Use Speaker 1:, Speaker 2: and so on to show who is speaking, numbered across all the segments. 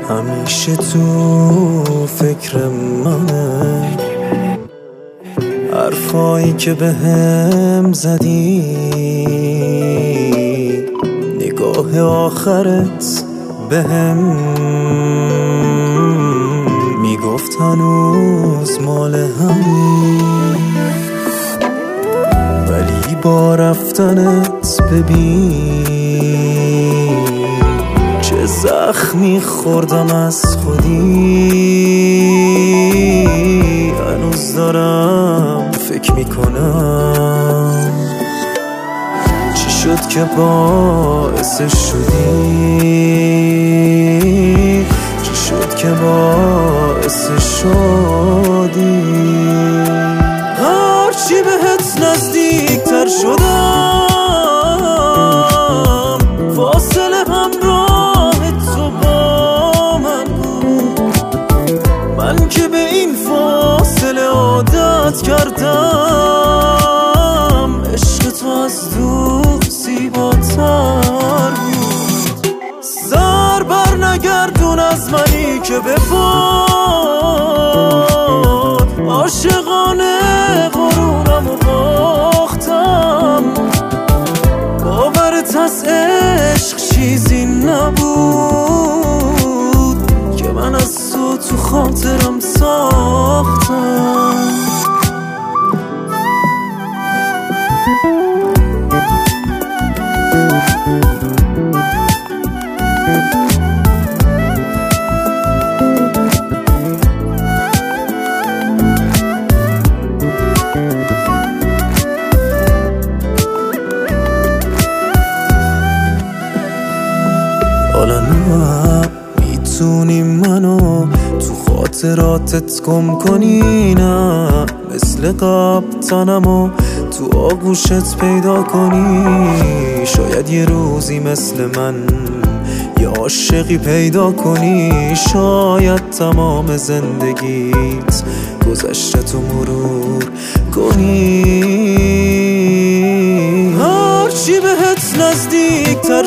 Speaker 1: همیشه تو فکر منه، حرفایی که بهم زدی، نگاه آخرت بهم میگفت هنوز مال همین، ولی با رفتنت ببین چه زخمی خوردم از خودی. هنوز دارم فکر میکنم چی شد که باعثش شدی، چی شد که باعثش شدی. هرچی بهت نزدیکتر شدم، فاصله همراه تو با من بود. من که به این فاصله عادت کردم، عشق تو از دور زیباتر بود. سر بر نگردون از منی که بپاد، عاشقانه غرورم و باختم. باورت از عشق چیزی نبود که من از تو خاطرم ساختم. حالا نه میتونی منو تو خاطراتت گم کنی، نه مثل قبل تنمو تو آغوشت پیدا کنی. شاید یه روزی مثل من یه عاشقی پیدا کنی، شاید تمام زندگیت گذشته تو مرور کنی. هرچی بهت نزدیکتر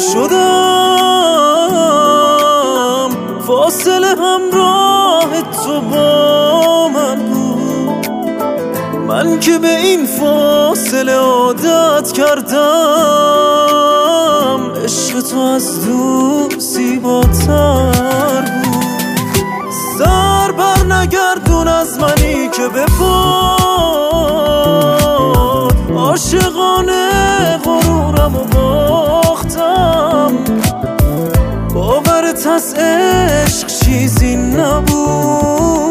Speaker 1: شدم، فاصله همراه تو با من بود. من که به این فاصله عادت کردم، عشق تو از دور زیباتر بود. سر بر نگردون از منی که بپاد، عاشقانه غرورم و باختم. باورت از عشق چیزی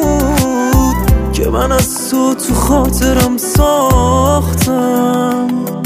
Speaker 1: نبود که من از تو خاطرم ساختم.